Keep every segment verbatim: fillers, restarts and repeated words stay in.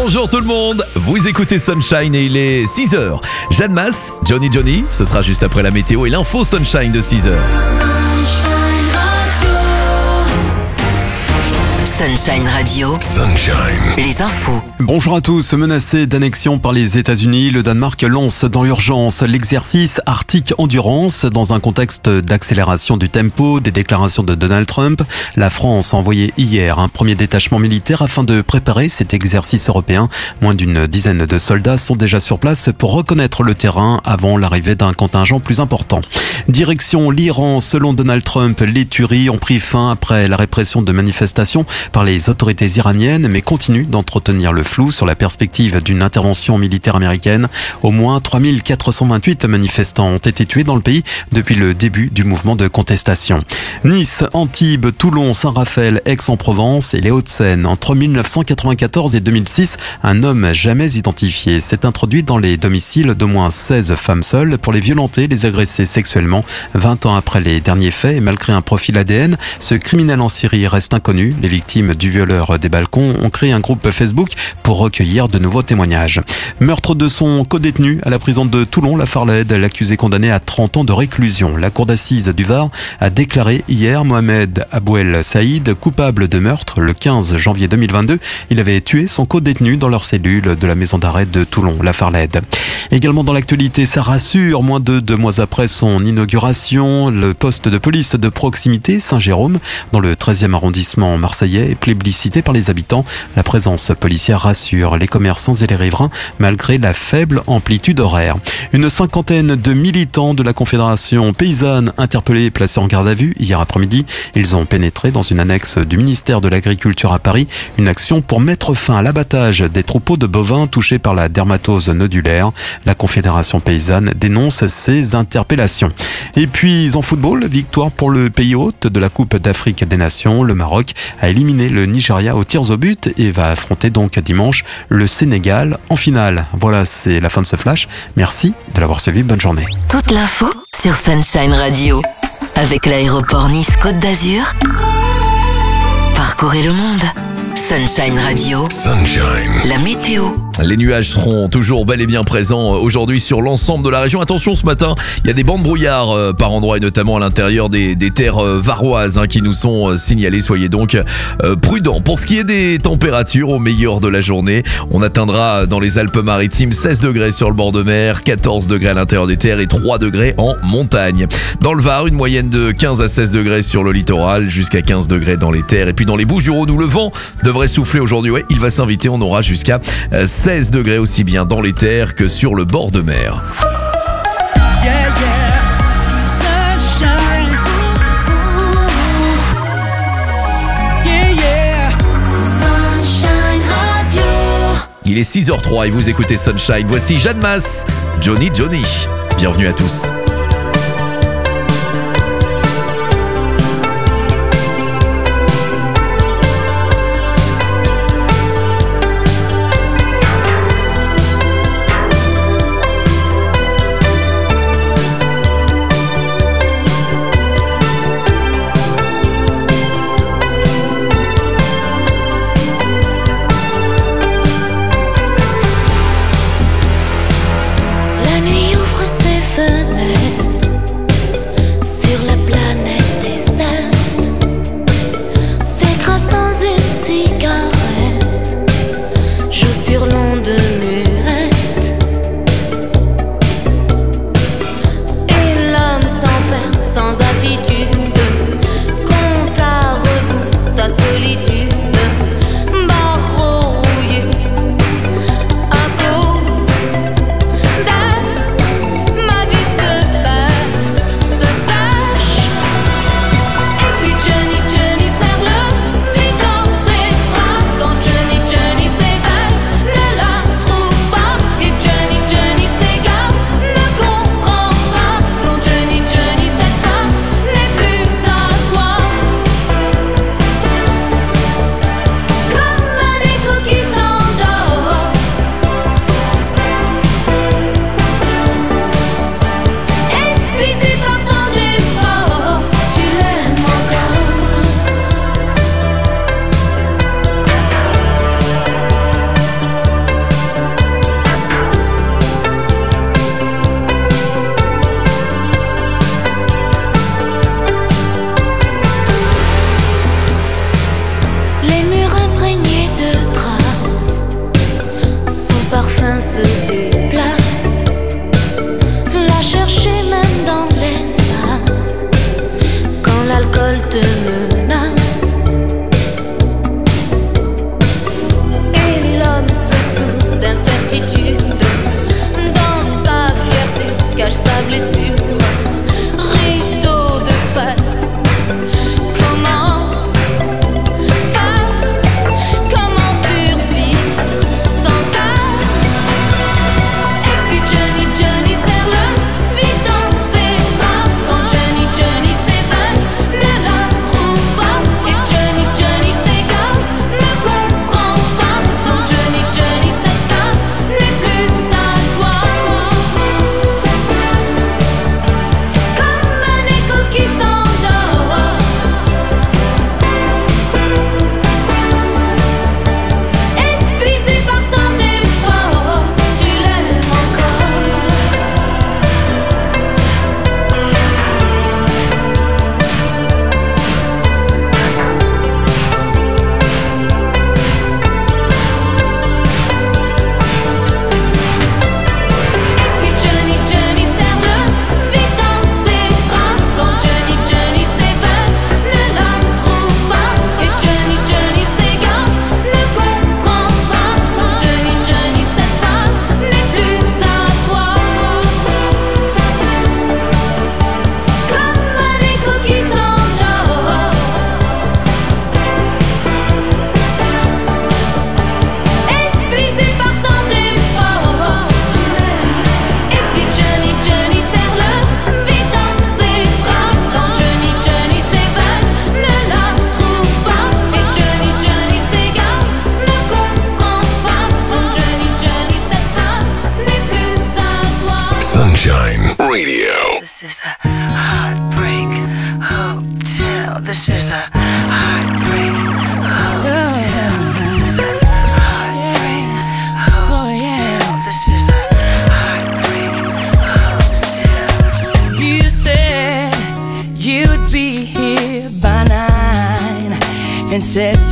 Bonjour tout le monde, vous écoutez Sunshine et il est six heures. Jeanne Masse, Johnny Johnny, ce sera juste après la météo et l'info Sunshine de six heures. Sunshine Radio. Sunshine. Les infos. Bonjour à tous. Menacé d'annexion par les États-Unis, le Danemark lance dans l'urgence l'exercice Arctic Endurance dans un contexte d'accélération du tempo des déclarations de Donald Trump. La France a envoyé hier un premier détachement militaire afin de préparer cet exercice européen. Moins d'une dizaine de soldats sont déjà sur place pour reconnaître le terrain avant l'arrivée d'un contingent plus important. Direction l'Iran. Selon Donald Trump, les tueries ont pris fin après la répression de manifestations par les autorités iraniennes, mais continuent d'entretenir le flou sur la perspective d'une intervention militaire américaine. Au moins trois mille quatre cent vingt-huit manifestants ont été tués dans le pays depuis le début du mouvement de contestation. Nice, Antibes, Toulon, Saint-Raphaël, Aix-en-Provence et les Hauts-de-Seine. Entre mille neuf cent quatre-vingt-quatorze et deux mille six, un homme jamais identifié s'est introduit dans les domiciles d'au moins seize femmes seules pour les violenter, les agresser sexuellement. vingt ans après les derniers faits et malgré un profil A D N, ce criminel en Syrie reste inconnu. Les victimes du violeur des balcons ont créé un groupe Facebook pour recueillir de nouveaux témoignages. Meurtre de son codétenu à la prison de Toulon, la Farlède, l'accusé condamné à trente ans de réclusion. La cour d'assises du Var a déclaré hier Mohamed Abouel Saïd coupable de meurtre le quinze janvier deux mille vingt-deux. Il avait tué son codétenu dans leur cellule de la maison d'arrêt de Toulon, la Farlède. Également dans l'actualité, ça rassure, moins de deux mois après son inauguration, le poste de police de proximité Saint-Jérôme, dans le treizième arrondissement marseillais, est plébiscité par les habitants. La présence policière rassure les commerçants et les riverains malgré la faible amplitude horaire. Une cinquantaine de militants de la Confédération paysanne interpellés et placés en garde à vue hier après-midi. Ils ont pénétré dans une annexe du ministère de l'Agriculture à Paris. Une action pour mettre fin à l'abattage des troupeaux de bovins touchés par la dermatose nodulaire. La Confédération paysanne dénonce ces interpellations. Et puis en football, victoire pour le pays hôte de la Coupe d'Afrique des Nations. Le Maroc a éliminé le Nigeria aux tirs au but et va affronter donc dimanche le Sénégal en finale. Voilà, c'est la fin de ce flash. Merci de l'avoir suivi. Bonne journée. Toute l'info sur Sunshine Radio. Avec l'aéroport Nice-Côte d'Azur. Parcourez le monde. Sunshine Radio. Sunshine. La météo. Les nuages seront toujours bel et bien présents aujourd'hui sur l'ensemble de la région. Attention, ce matin, il y a des bancs de brouillard euh, par endroits et notamment à l'intérieur des, des terres euh, varoises hein, qui nous sont euh, signalées. Soyez donc euh, prudents. Pour ce qui est des températures, au meilleur de la journée, on atteindra dans les Alpes-Maritimes seize degrés sur le bord de mer, quatorze degrés à l'intérieur des terres et trois degrés en montagne. Dans le Var, une moyenne de quinze à seize degrés sur le littoral, jusqu'à quinze degrés dans les terres. Et puis dans les Bouches-du-Rhône, où le vent devrait souffler aujourd'hui, ouais, il va s'inviter. On aura jusqu'à euh, seize degrés aussi bien dans les terres que sur le bord de mer. Yeah, yeah. Sunshine. Yeah, yeah. Sunshine Radio. Il est six heures trois et vous écoutez Sunshine. Voici Jeanne Masse, Johnny Johnny. Bienvenue à tous. La nuit ouvre ses fenêtres.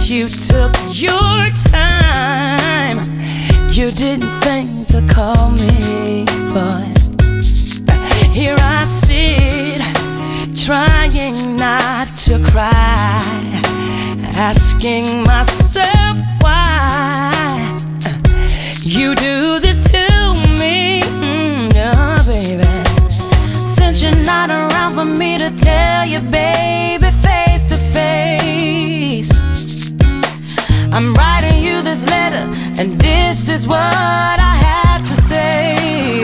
You took your time. You didn't think to call me, but here I sit, trying not to cry, asking myself why you do this to me, mm, oh, baby. Since you're not around for me to tell you, baby, face to face, I'm writing you this letter, and this is what I have to say.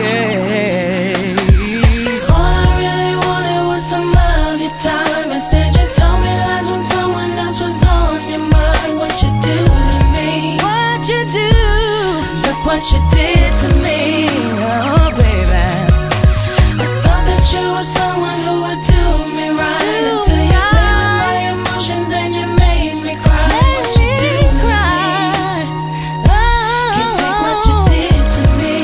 All I really wanted was some of your time. Instead you told me lies when someone else was on your mind. What you do to me? What you do? Look what you did to me, oh baby. I thought that you were someone who would do me right, until you played with my emotions and you made me cry. What you do to me? Can't take what you did to me.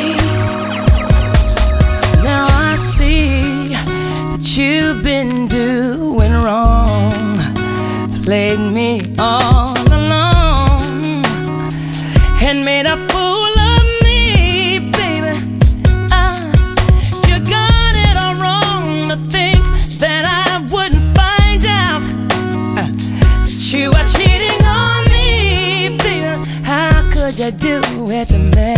Now I see that you've been doing wrong, played me all along, and made a fool of me, baby. Uh, you got it all wrong to think that I wouldn't find out uh, that you are cheating on me, baby. How could you do it to me?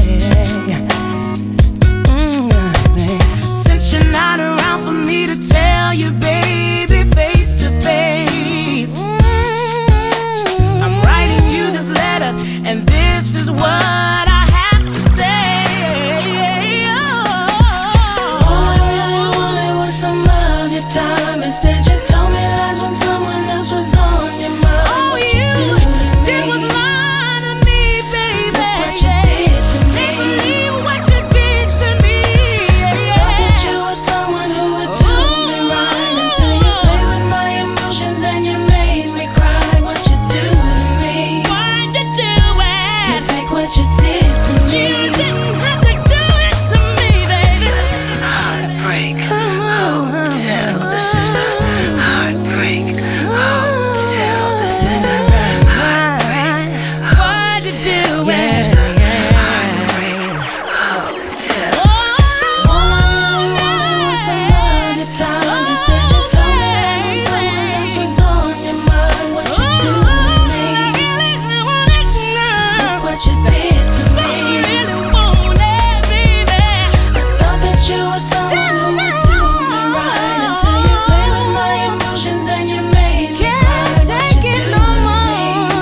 Mm, baby. Since you're not around for me to tell you, baby, face to face, I'm writing you this letter, and this is what I have to say. All I really wanted was some of your time. Instead you told me lies when someone else was on your mind. All you did was lie to me, baby. Look what you did to me. Believe what you did to me. Thought that you were someone who would do me right, until you played with my emotions and you made me cry. What you do to me? Why'd you do it? Can't take what you did to me. You didn't have to do it to me, baby. Heartbreak Hotel. This is the Heartbreak Hotel. This is the Heartbreak Why'd you do it? Heartbreak Hotel. All I really wanted was some of your time. Instead you told me that when someone else was on your mind. What you do to me? Look what you did to me. Thought that you were someone who would do me right, until you played with my emotions and you made me cry. What you do to me?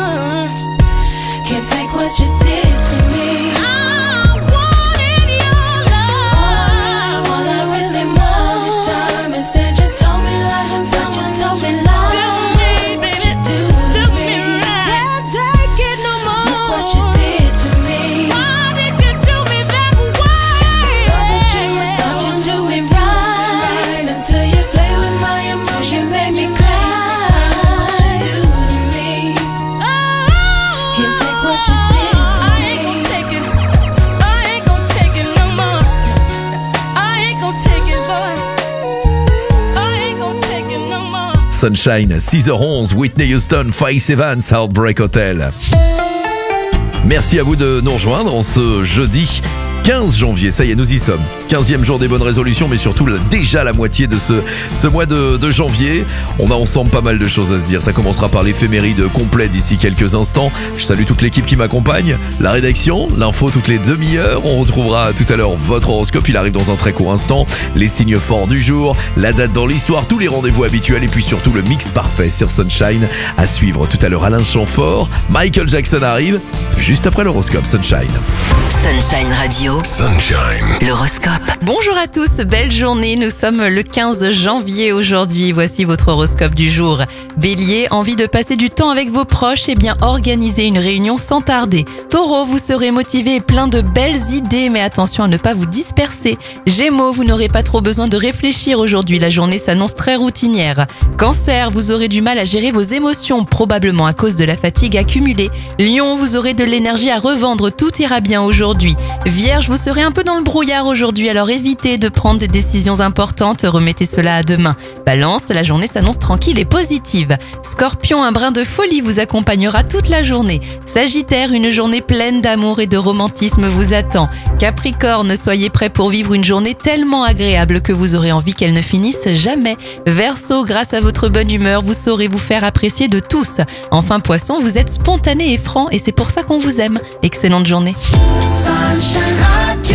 Can't take what you did to me. I wanted your love. All I really wanted your time. Instead you told me lies when someone told me lies. What you do to me? Can't take it no more. Look what you did to me. Why did you do me that way? Thought that you were someone who would do me right, until you play with my emotions and you cry. What you do to me? Can't take what you did to me. I ain't gon' take it. I ain't gon' take it no more. I ain't gon' take it, boy. I ain't gon' take it no more. Sunshine, six heures onze, Whitney Houston, Faith Evans, Heartbreak Hotel. Merci à vous de nous rejoindre en ce jeudi quinze janvier, ça y est, nous y sommes. quinzième jour des bonnes résolutions, mais surtout la- déjà la moitié de ce, ce mois de, de janvier. On a ensemble pas mal de choses à se dire. Ça commencera par l'éphéméride complet d'ici quelques instants. Je salue toute l'équipe qui m'accompagne, la rédaction, l'info toutes les demi-heures. On retrouvera tout à l'heure votre horoscope, il arrive dans un très court instant. Les signes forts du jour, la date dans l'histoire, tous les rendez-vous habituels et puis surtout le mix parfait sur Sunshine. À suivre tout à l'heure Alain Chamfort. Michael Jackson arrive juste après l'horoscope Sunshine. Sunshine Radio, Sunshine. l'horoscope. Bonjour à tous, belle journée, nous sommes le quinze janvier aujourd'hui, voici votre horoscope du jour. Bélier, envie de passer du temps avec vos proches, eh bien organisez une réunion sans tarder. Taureau, vous serez motivé et plein de belles idées, mais attention à ne pas vous disperser. Gémeaux, vous n'aurez pas trop besoin de réfléchir aujourd'hui, la journée s'annonce très routinière. Cancer, vous aurez du mal à gérer vos émotions, probablement à cause de la fatigue accumulée. Lion, vous aurez de l'énergie à revendre, tout ira bien aujourd'hui. Vierge, Vierge, vous serez un peu dans le brouillard aujourd'hui, alors évitez de prendre des décisions importantes, remettez cela à demain. Balance, la journée s'annonce tranquille et positive. Scorpion, un brin de folie vous accompagnera toute la journée. Sagittaire, une journée pleine d'amour et de romantisme vous attend. Capricorne, soyez prêts pour vivre une journée tellement agréable que vous aurez envie qu'elle ne finisse jamais. Verseau, grâce à votre bonne humeur, vous saurez vous faire apprécier de tous. Enfin Poisson, vous êtes spontané et franc et c'est pour ça qu'on vous aime. Excellente journée. Sunshine Radio.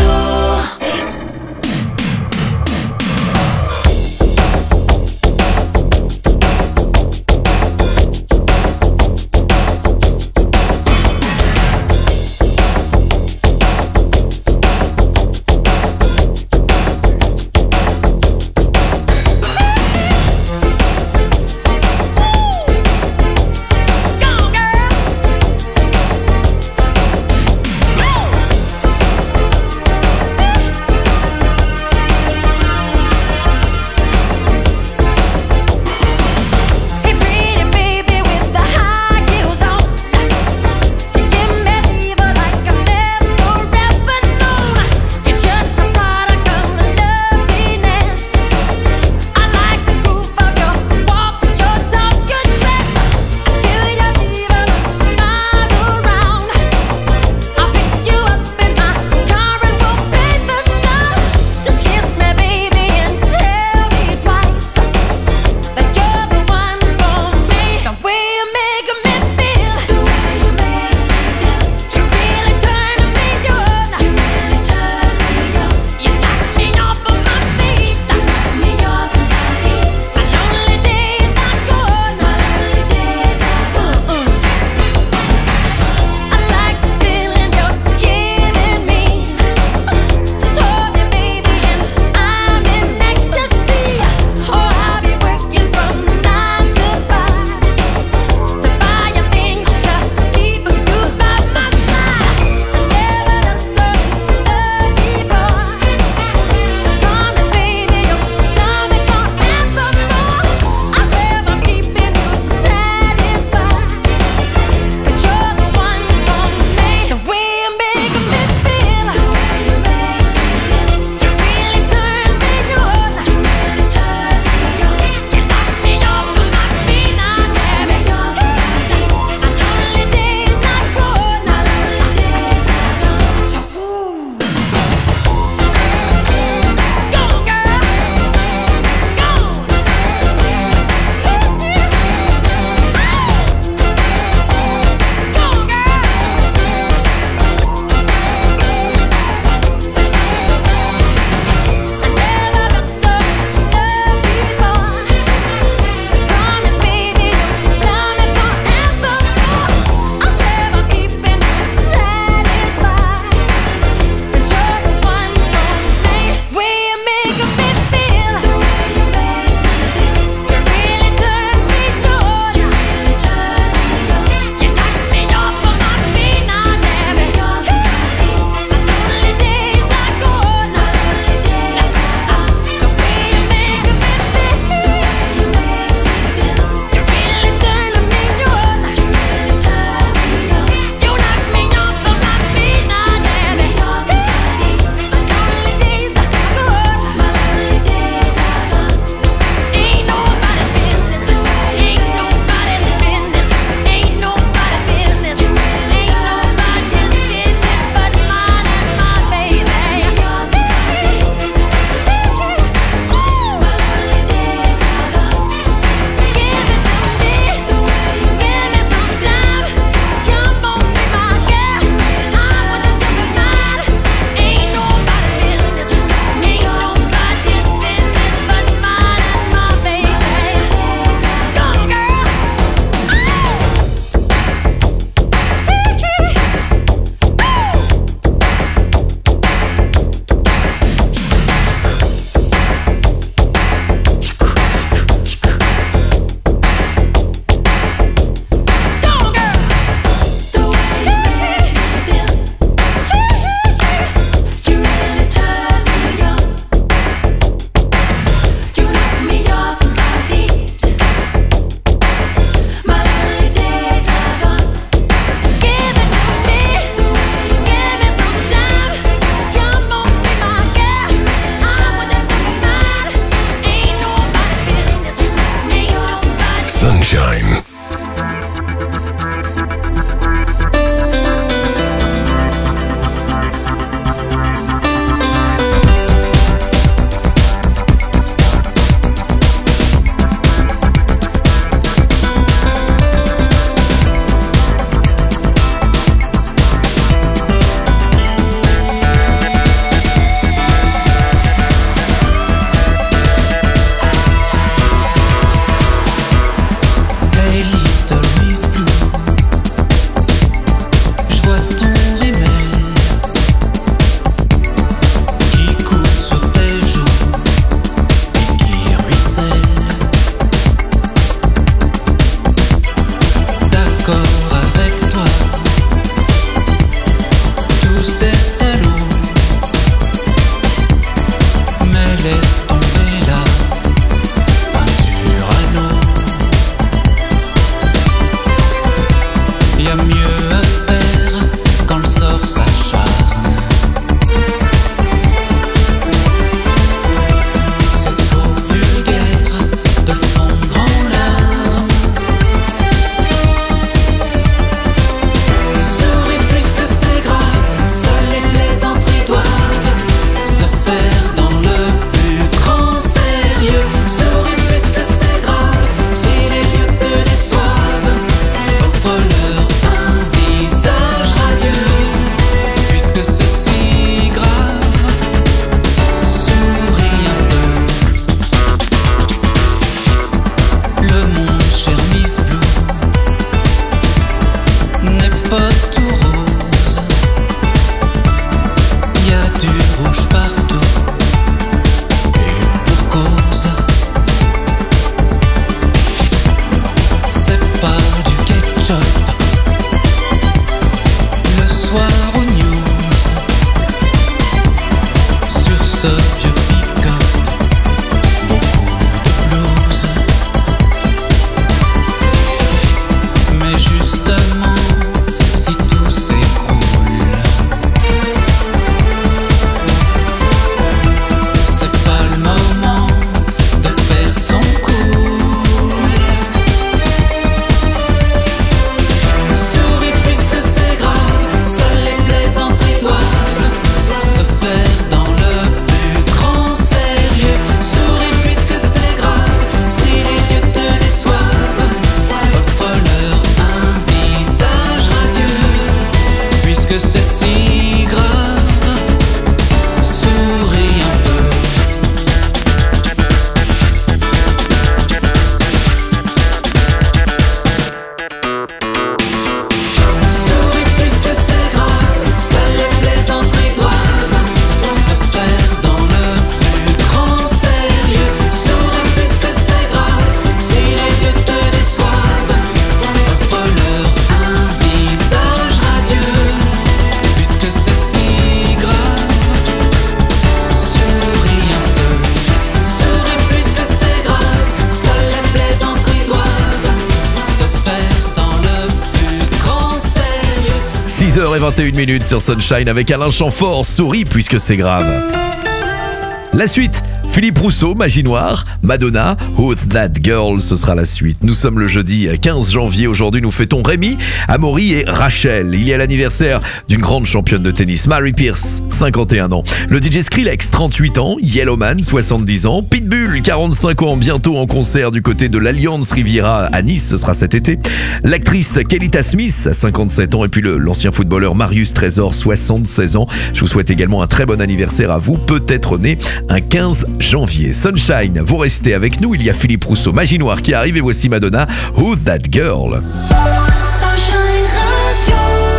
six heures vingt et une minutes sur Sunshine avec Alain Chamfort. Souris puisque c'est grave. La suite, Philippe Rousseau, Magie Noire, Madonna, Who's That Girl, ce sera la suite. Nous sommes le jeudi quinze janvier, aujourd'hui nous fêtons Rémi, Amaury et Rachel. Il y a l'anniversaire d'une grande championne de tennis, Mary Pierce, cinquante et un ans. Le D J Skrillex, trente-huit ans, Yellowman, soixante-dix ans, Pitbull, quarante-cinq ans, bientôt en concert du côté de l'Alliance Riviera à Nice, ce sera cet été. L'actrice Kelita Smith, cinquante-sept ans, et puis le, l'ancien footballeur Marius Trésor, soixante-seize ans. Je vous souhaite également un très bon anniversaire à vous, peut-être né un quinze janvier. Sunshine, vous restez avec nous, il y a Philippe Rousseau, Magie Noire qui arrive et voici Madonna, Who's That Girl. Sunshine Radio.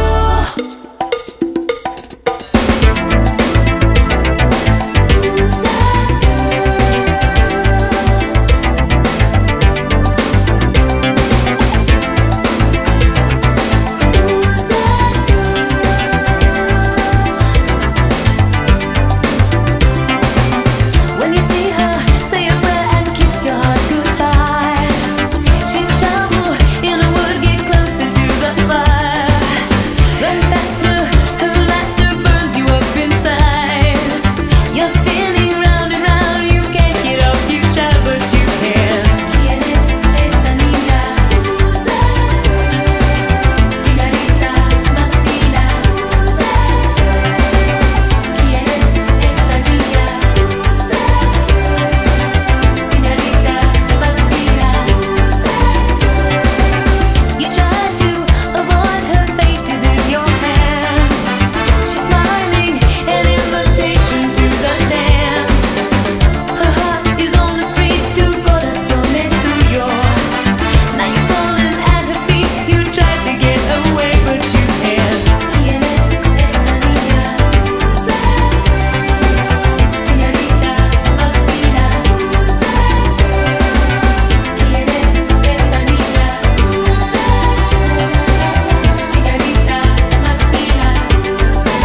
When you see her, say a prayer and kiss your heart goodbye. She's trouble in a wood, get closer to the fire. Run faster, her laughter burns you up inside. You're spinning round and round, you can't get off, you try but you can't. ¿Quién es esa niña? Who's that girl? Cigarrita más fina. Who's that girl? ¿Quién es esa niña? Who's that girl? Cigarrita más fina. Who's that girl? You try to avoid her fate is in your hands. She's smiling, an invitation to the dance. Her heart is on the street to corazón es suyo. Now you're falling at her feet, you try to get away but you can't. ¿Quién es esa niña? Who's that girl? Cigarrita más fina. Who's that girl? ¿Quién es esa niña? Who's that girl? Cigarrita más fina. Who's that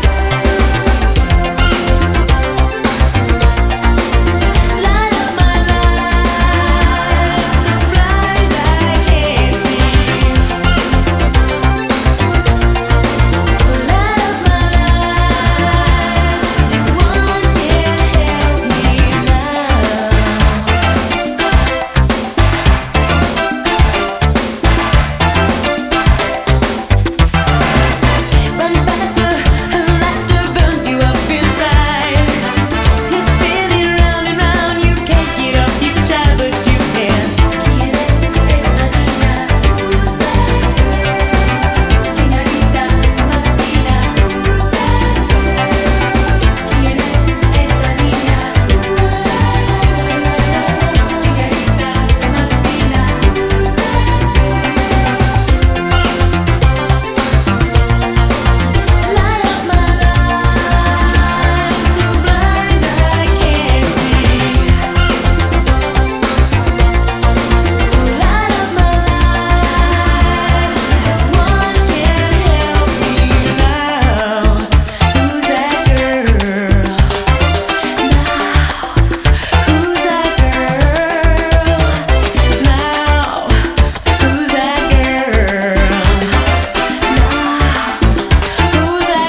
Light up my life, so bright I can't see. Light up my life, one can't help me now. Run faster, her laughter burns you up inside. You're spinning round and round, you can't get up, you try but you can't. ¿Quién es esa niña? Who's that girl? Cigarrita más fina. Who's that girl? ¿Quién es esa niña? Who's that girl? Cigarrita más fina. Who's that Light up my life, so blind I can't see. Light up my life, one can't help me now. Who's that girl? Now, who's that girl? Now, who's that girl? Who's that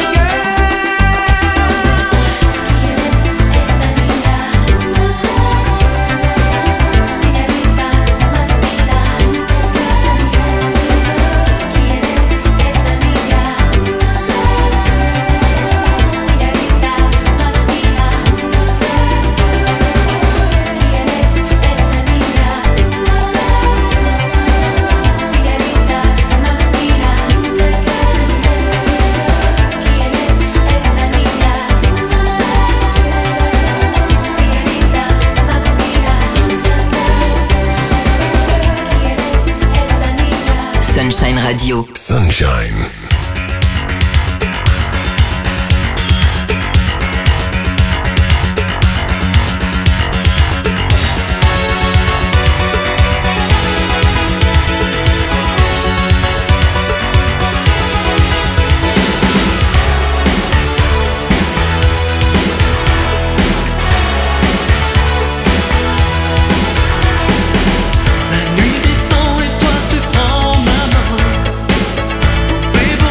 Sunshine Radio. Sunshine. La nuit descend et toi tu prends ma main.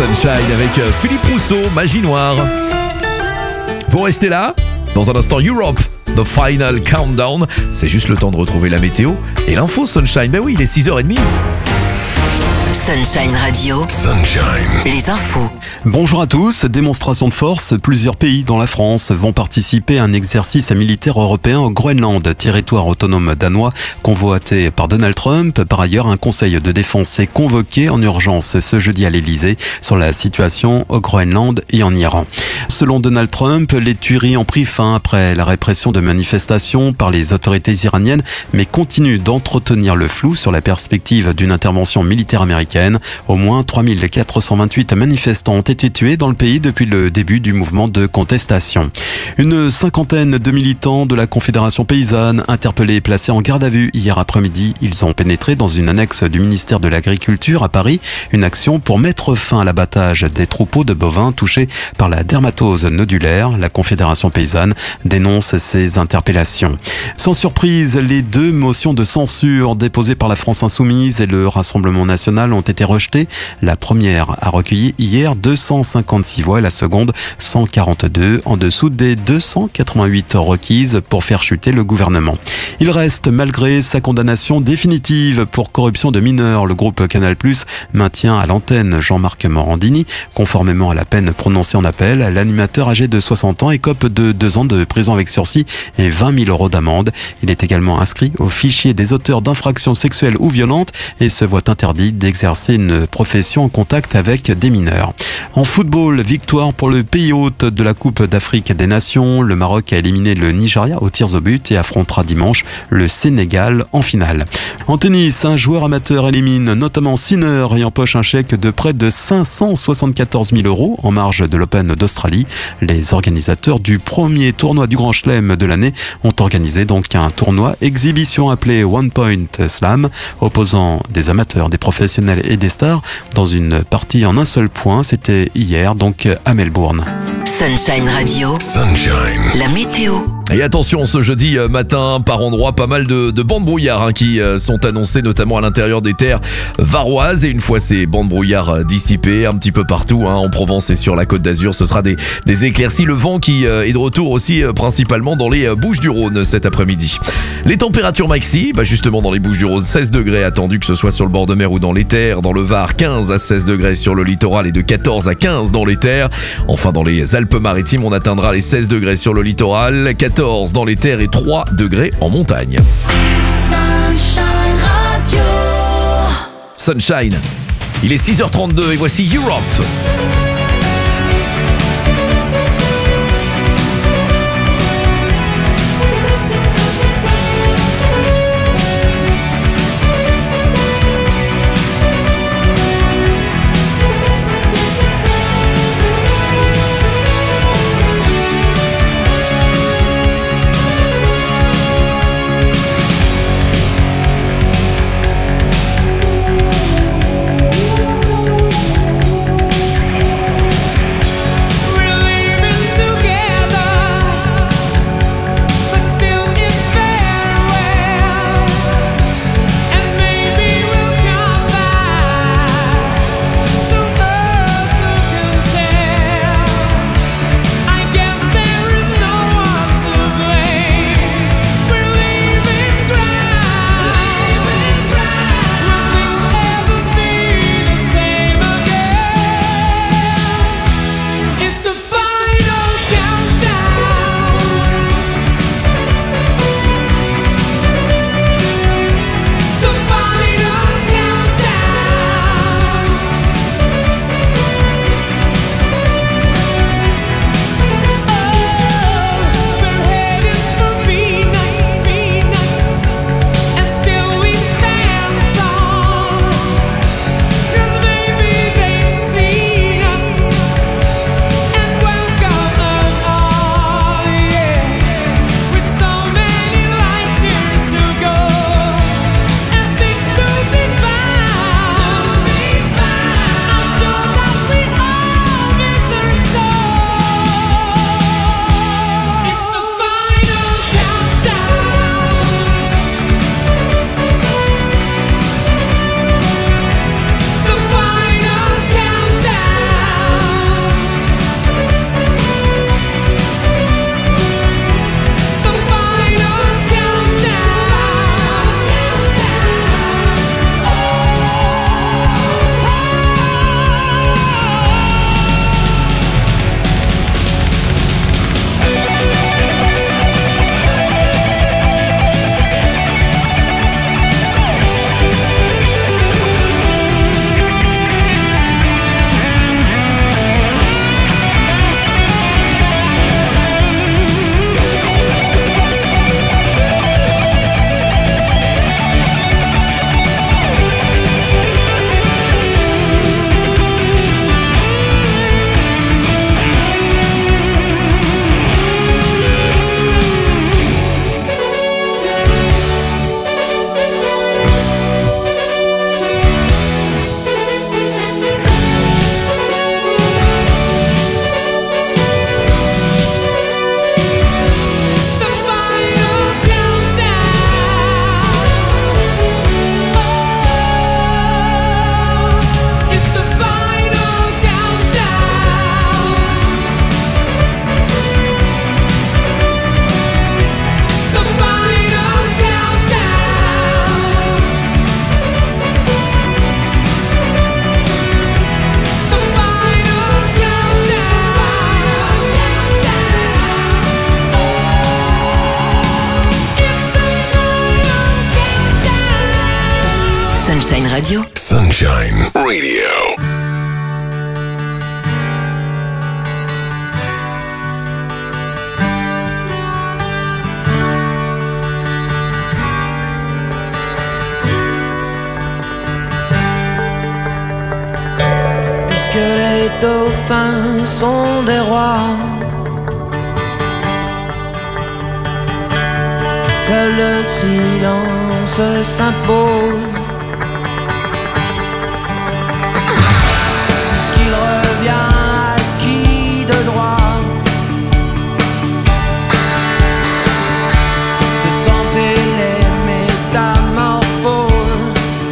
Sunshine avec euh, Philippe Rousseau, Magie Noire. Vous restez là. Dans un instant, Europe, The Final Countdown. C'est juste le temps de retrouver la météo et l'info Sunshine. Ben oui, il est six heures trente. Sunshine Radio, Sunshine. les infos. Bonjour à tous. Démonstration de force. Plusieurs pays, dont la France, vont participer à un exercice militaire européen au Groenland, territoire autonome danois convoité par Donald Trump. Par ailleurs, un conseil de défense est convoqué en urgence ce jeudi à l'Elysée sur la situation au Groenland et en Iran. Selon Donald Trump, les tueries ont pris fin après la répression de manifestations par les autorités iraniennes, mais continuent d'entretenir le flou sur la perspective d'une intervention militaire américaine. Au moins trois mille quatre cent vingt-huit manifestants ont été tués dans le pays depuis le début du mouvement de contestation. Une cinquantaine de militants de la Confédération paysanne interpellés et placés en garde à vue hier après-midi. Ils ont pénétré dans une annexe du ministère de l'Agriculture à Paris, une action pour mettre fin à l'abattage des troupeaux de bovins touchés par la dermatose nodulaire. La Confédération paysanne dénonce ces interpellations. Sans surprise, les deux motions de censure déposées par la France Insoumise et le Rassemblement National ont été rejetées. La première a recueilli hier deux cent cinquante-six voix et la seconde cent quarante-deux, en dessous des deux cent quatre-vingt-huit requises pour faire chuter le gouvernement. Il reste, malgré sa condamnation définitive pour corruption de mineurs, le groupe Canal+ maintient à l'antenne Jean-Marc Morandini. Conformément à la peine prononcée en appel, l'animateur âgé de soixante ans écope de deux ans de prison avec sursis et vingt mille euros d'amende. Il est également inscrit au fichier des auteurs d'infractions sexuelles ou violentes et se voit interdit d'exercer une profession en contact avec des mineurs. En football, victoire pour le pays hôte de la Coupe d'Afrique des Nations. Le Maroc a éliminé le Nigeria aux tirs au but et affrontera dimanche le Sénégal en finale. En tennis, un joueur amateur élimine notamment Sinner et empoche un chèque de près de cinq cent soixante-quatorze mille euros en marge de l'Open d'Australie. Les organisateurs du premier tournoi du Grand Chelem de l'année ont organisé donc un tournoi exhibition appelé One Point Slam, opposant des amateurs, des professionnels et des stars dans une partie en un seul point. C'était hier donc à Melbourne. Sunshine Radio, Sunshine. la météo. Et attention, ce jeudi matin, par endroits, pas mal de, de bandes brouillards hein, qui euh, sont annoncées, notamment à l'intérieur des terres varoises. Et une fois ces bandes brouillards euh, dissipées un petit peu partout, hein, en Provence et sur la Côte d'Azur, ce sera des, des éclaircies. Le vent qui euh, est de retour aussi euh, principalement dans les euh, Bouches-du-Rhône cet après-midi. Les températures maxi, bah justement dans les Bouches-du-Rhône, seize degrés attendus, que ce soit sur le bord de mer ou dans les terres. Dans le Var, quinze à seize degrés sur le littoral et de quatorze à quinze dans les terres. Enfin, dans les Alpes-Maritimes, on atteindra les seize degrés sur le littoral, quatorze dans les terres et trois degrés en montagne. Sunshine Radio. Sunshine, il est six heures trente-deux et voici Europe. Sunshine Radio. Sunshine Radio. Puisque les dauphins sont des rois, seul le silence s'impose. Puisqu'il revient acquis de droit de tenter les métamorphoses.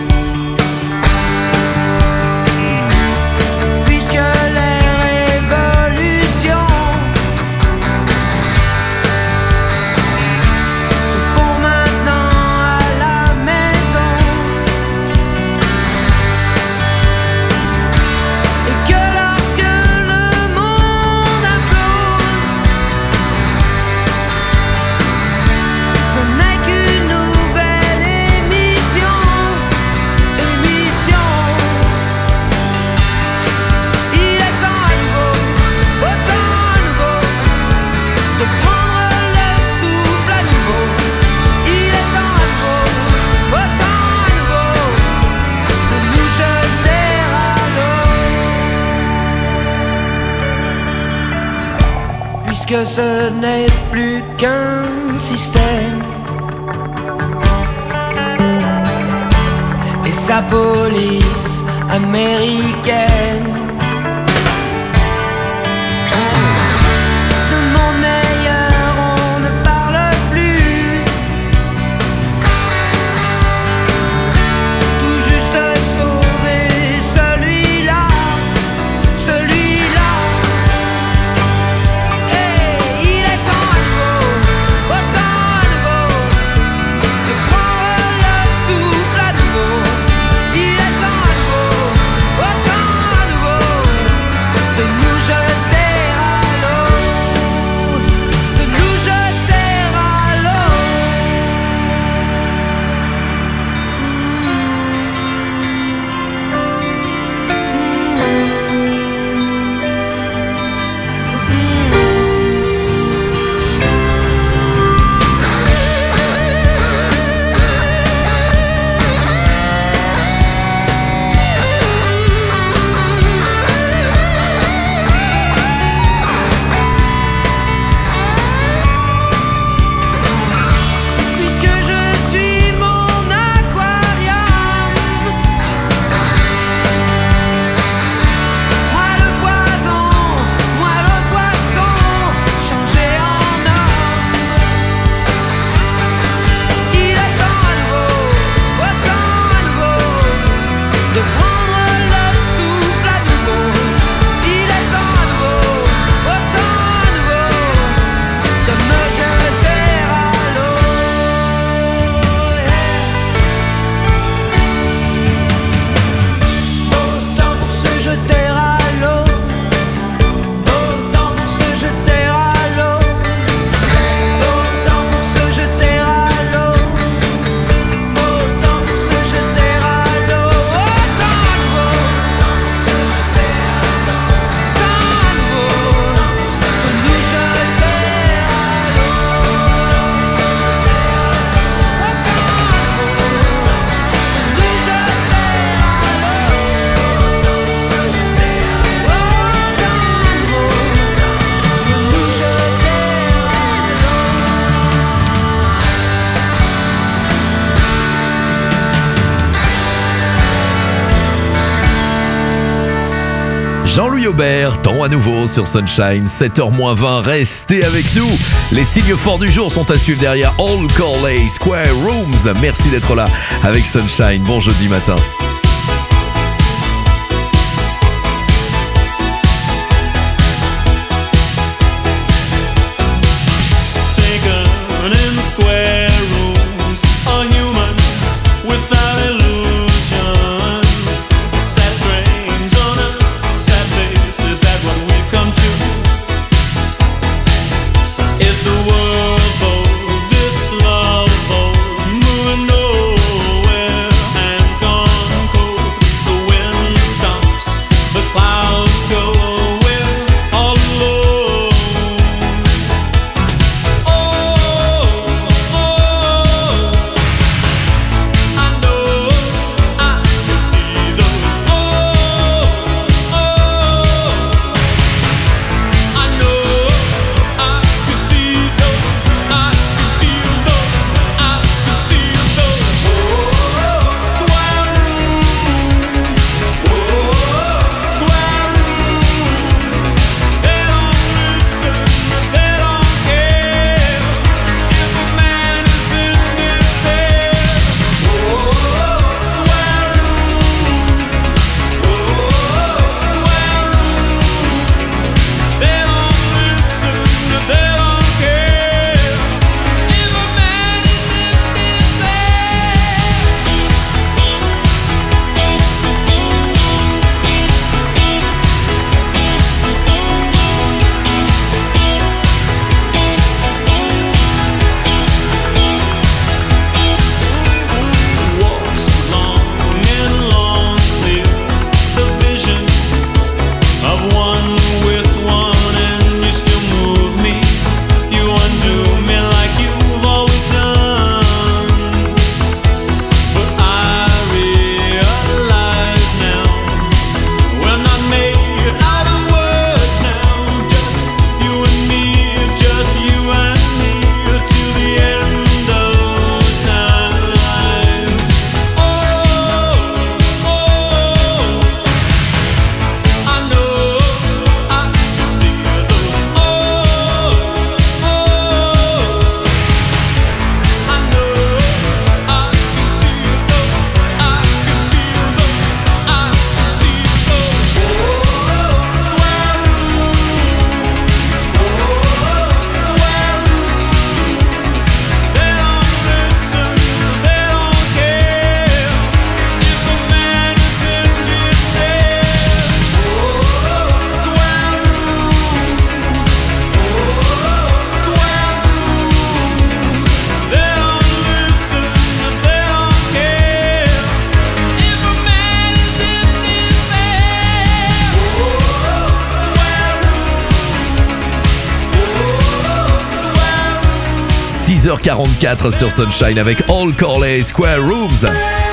Puisque les révolutions se font maintenant à la maison, et que lorsque le monde implose, ce n'est qu'une nouvelle émission, émission. Il est temps à nouveau, autant à nouveau, de prendre le souffle à nouveau. Il est temps à nouveau, autant à nouveau, de nous jeter à l'eau. Puisque ce n'est plus qu'un système et sa police américaine. De monde meilleur on ne parle plus, tout juste sauver celui-là, celui-là. Et il est temps à nouveau, autant à nouveau, de prendre le souffle à nouveau. Il est temps à nouveau, autant à nouveau, de nous jeter à l'eau, de nous jeter à l'eau. Puisque je suis mon aquarium, moi le poison, moi le poisson, changé en homme. Il est temps à nouveau, autant à nouveau, de prendre le souffle à nouveau. Il est temps à nouveau, autant à nouveau, de me jeter à l'eau. Autant pour se jeter à l'eau, autant pour se jeter à l'eau, autant pour se jeter à l'eau, autant pour se jeter à l'eau, autant à nouveau, autant pour se jeter à l'eau, autant à nouveau, de nous jeter à l'eau, autant à nouveau, de nous jeter à Jean-Louis Aubert, temps à nouveau sur Sunshine, sept heures moins vingt, restez avec nous. Les signes forts du jour sont à suivre derrière All Corley Square Rooms. Merci d'être là avec Sunshine, bon jeudi matin. Taken in square rooms, a human without illusions. Sad strange on a sad face, is that what we've come to? Is the world bold, this love bold, moving nowhere, hands gone six heures quarante-quatre sur Sunshine avec All Corley Square Rooms.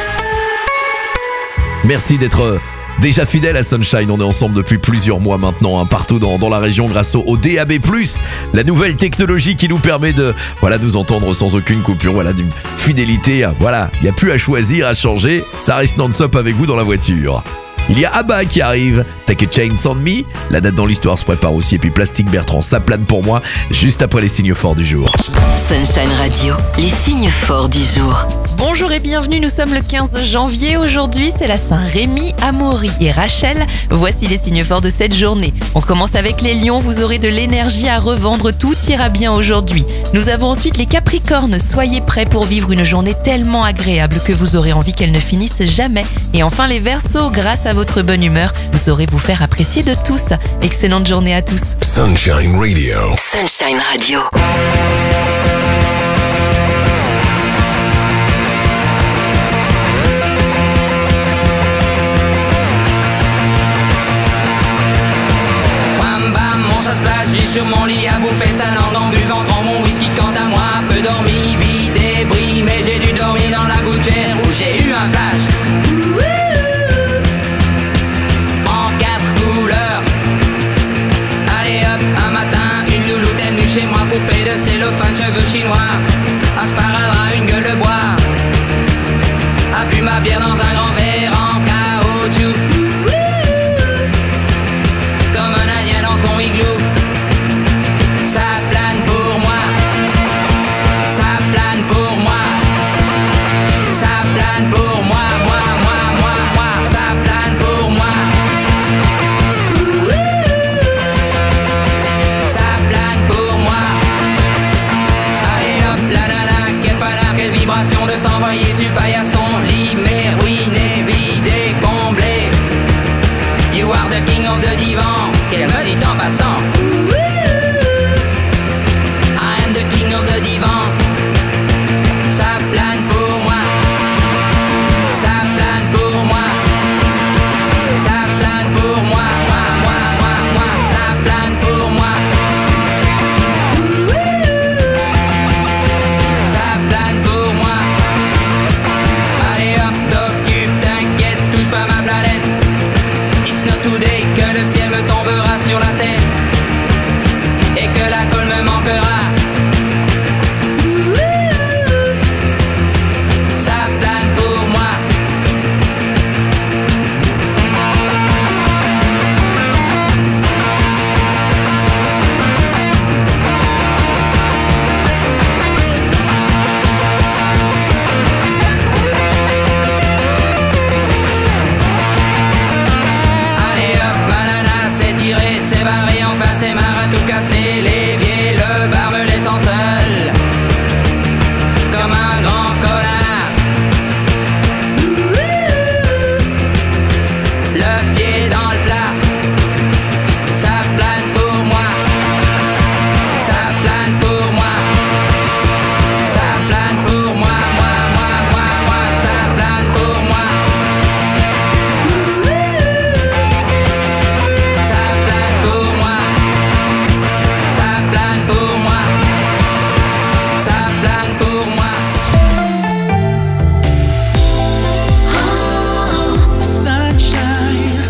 Merci d'être déjà fidèle à Sunshine. On est ensemble depuis plusieurs mois maintenant, hein, partout dans, dans la région grâce au, au D A B plus, la nouvelle technologie qui nous permet de voilà, nous entendre sans aucune coupure. Voilà, d'une fidélité. Voilà, il n'y a plus à choisir, à changer. Ça reste non-stop avec vous dans la voiture. Il y a ABBA qui arrive, Take a Chance on Me. La date dans l'histoire se prépare aussi. Et puis Plastique Bertrand, ça plane pour moi, juste après les signes forts du jour. Sunshine Radio, les signes forts du jour. Bonjour et bienvenue, nous sommes le quinze janvier. Aujourd'hui, c'est la Saint-Rémy, Amaury et Rachel. Voici les signes forts de cette journée. On commence avec les lions, vous aurez de l'énergie à revendre, tout ira bien aujourd'hui. Nous avons ensuite les capricornes, soyez prêts pour vivre une journée tellement agréable que vous aurez envie qu'elle ne finisse jamais. Et enfin les verseaux, grâce à votre bonne humeur, vous saurez vous faire apprécier de tous. Excellente journée à tous. Sunshine Radio. Sunshine Radio. Bam bam, mon ça se passe, j'ai sur mon lit à bouffer sa langue en buvant grand mon whisky. Quant à moi, peu dormi, vide et bris, mais j'ai dû dormir dans la gouttière où j'ai eu un flash. En quatre couleurs. Allez hop, un matin, une louloute est venue chez moi, poupée de cellophane, cheveux chinois, un sparadrap, une gueule de bois, a bu ma bière dans un grand verre en caoutchouc, comme un indien dans son igloo. Ça plane pour moi, ça plane pour moi, ça plane pour moi, moi, moi, moi, moi, ça plane pour moi. Ça plane pour moi. Allez hop, la la la, quelle panard, quelle vibration de s'envoyer sur paillasson, limé, ruiné, vidé, comblé. You are the king of the divan, qu'elle me dit en passant. I am the king of the divan. Ça plane pour moi. Ça plane pour moi. Ça plane pour moi. Moi, moi, moi, moi. Ça plane pour moi. Ça plane pour moi. Allez hop, t'occupe, t'inquiète, touche pas ma planète. It's not today que le ciel me tombera sur la tête et que la colle me manquera. Ça plane pour moi. Allez hop, banana, c'est tiré, c'est barré, enfin c'est marre à tout casser. L'évier, le bar me laissant seul, comme un grand connard. Le pied dans le plat. Ça plane pour moi. Ça plane pour moi. Ça plane pour moi, moi, moi, moi, moi. Ça plane pour moi. Ça plane pour moi. Ça plane pour moi. Ça plane pour moi. Sunshine.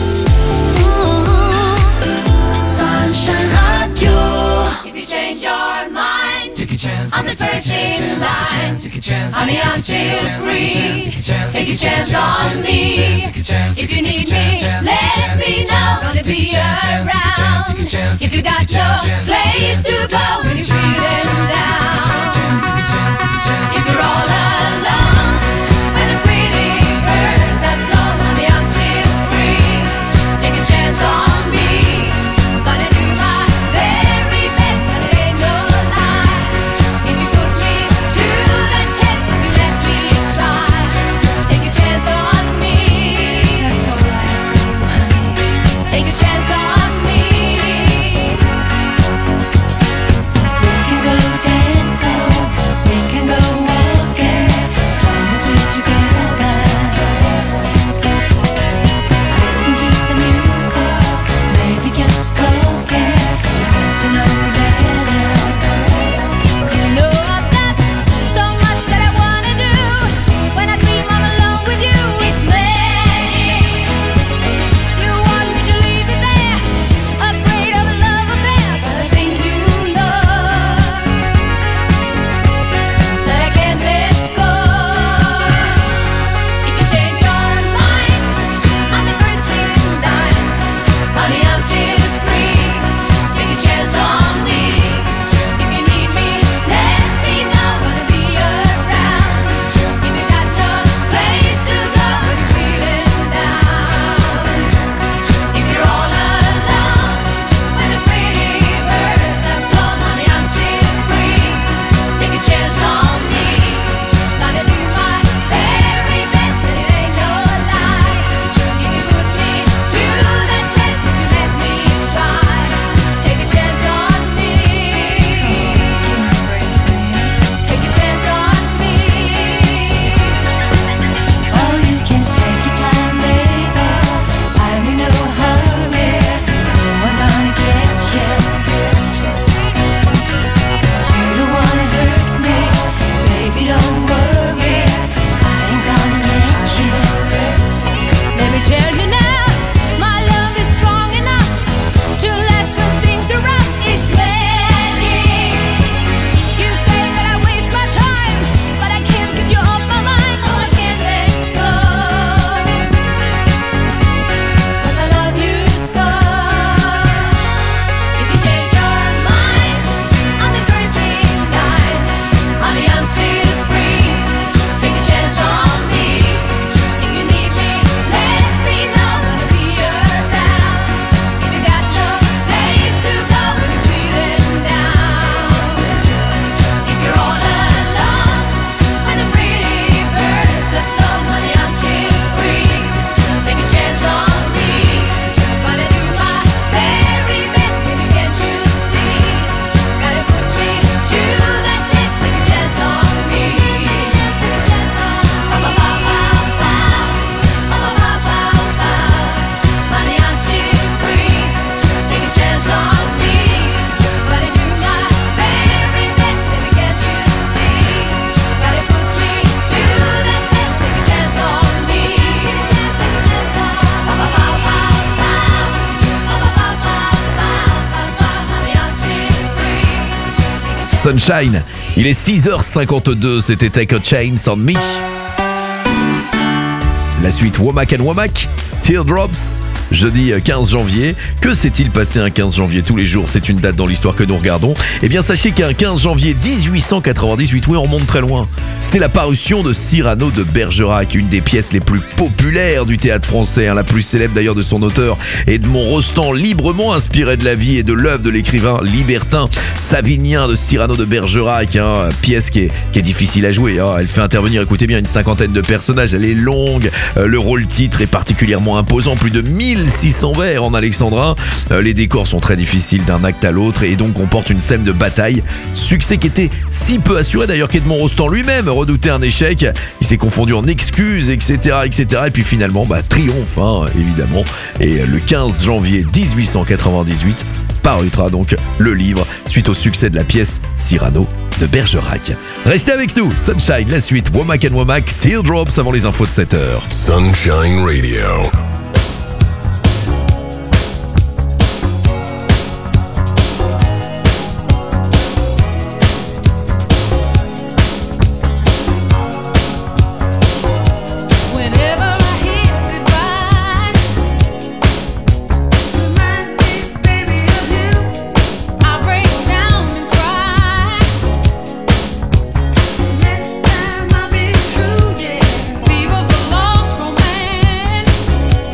Sunshine Radio. If you change your mind, I'm the first in line. Honey, I'm still free. Take a chance on me. If you need me, let me know. Gonna be around. If you got no place to go when you're feeling down. If you're all alone, when the pretty birds have flown, honey, I'm still free. Take a chance on me. Gonna do my very best, but it ain't no lie. If you put me to the test, if you let me try, take a chance on me. That's all I ask of you, honey. Take a chance on me. We can go dance. Sunshine. Il est six heures cinquante-deux, c'était Take a Chance on Me. La suite Womack and Womack, Teardrops, jeudi quinze janvier. Que s'est-il passé un quinze janvier? Tous les jours, c'est une date dans l'histoire que nous regardons. Eh bien, sachez qu'un quinze janvier dix-huit cent quatre-vingt-dix-huit, oui, on remonte très loin. C'était la parution de Cyrano de Bergerac, une des pièces les plus populaires du théâtre français, hein, la plus célèbre d'ailleurs de son auteur, Edmond Rostand, librement inspiré de la vie et de l'œuvre de l'écrivain libertin savinien de Cyrano de Bergerac, hein, pièce qui est, qui est difficile à jouer, hein. Elle fait intervenir, écoutez bien, une cinquantaine de personnages, elle est longue, euh, le rôle-titre est particulièrement imposant, plus de mille six cents vers en alexandrin, euh, les décors sont très difficiles d'un acte à l'autre et donc comporte une scène de bataille, succès qui était si peu assuré d'ailleurs qu'Edmond Rostand lui-même redoutait un échec, il s'est confondu en excuses, etc, etc, et puis finalement, bah, triomphe, hein, évidemment, et le quinze janvier dix-huit cent quatre-vingt-dix-huit paraîtra donc le livre suite au succès de la pièce Cyrano de Bergerac. Restez avec nous, Sunshine, la suite Womack and Womack, Teardrops avant les infos de sept heures. Sunshine Radio. Whenever I hear goodbye, remind me, baby, of you. I break down and cry. Next time I'll be true, yeah. Fever for lost romance.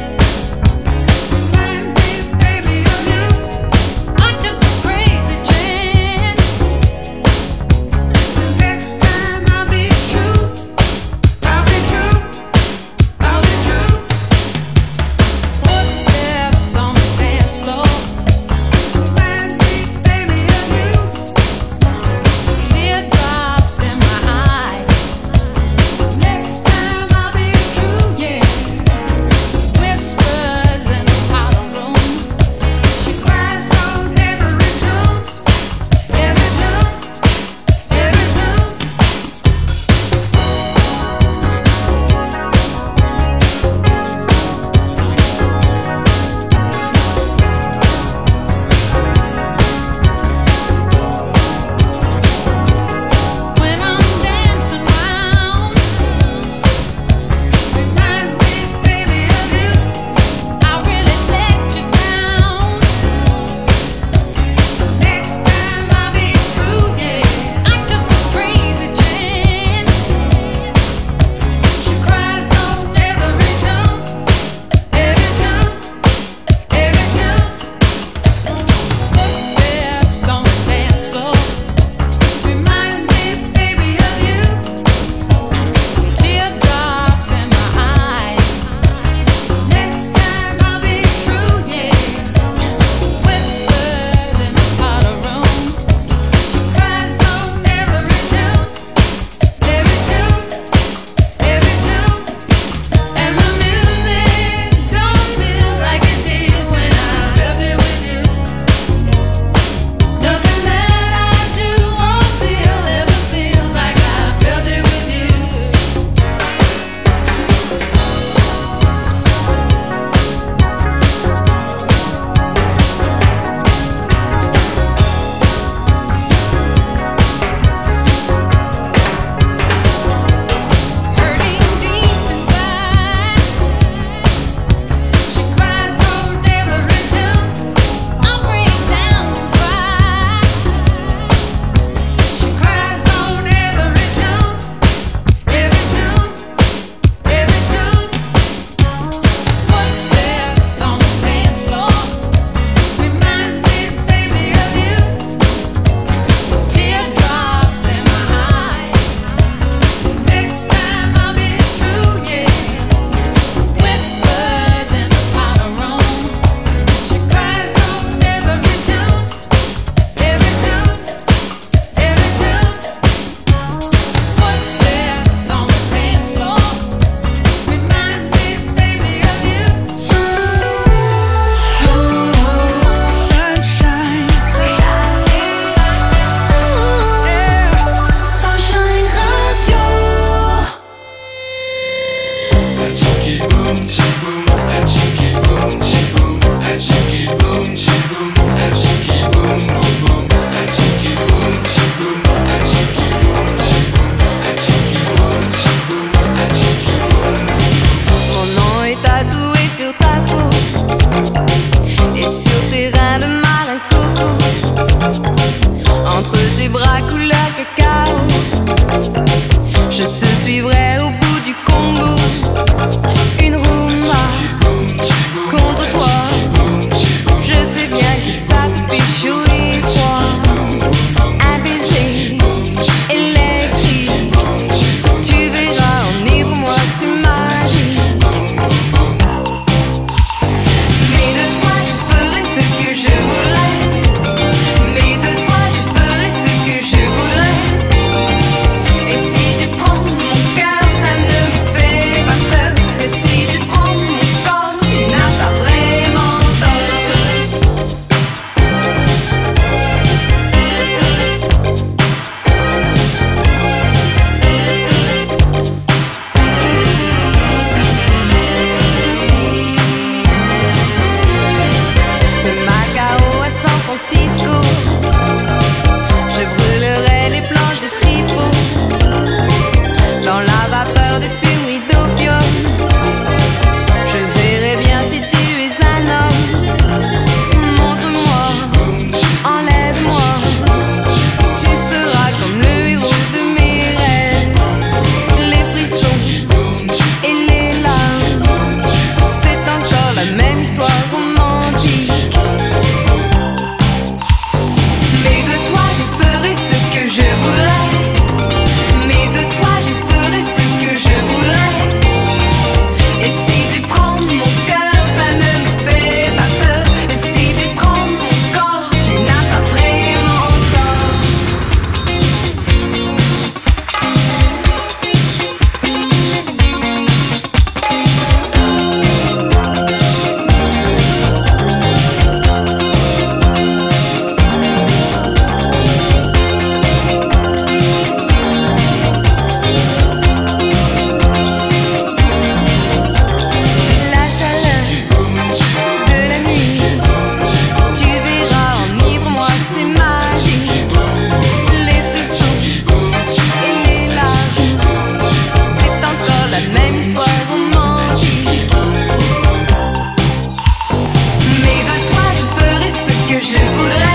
Je voudrais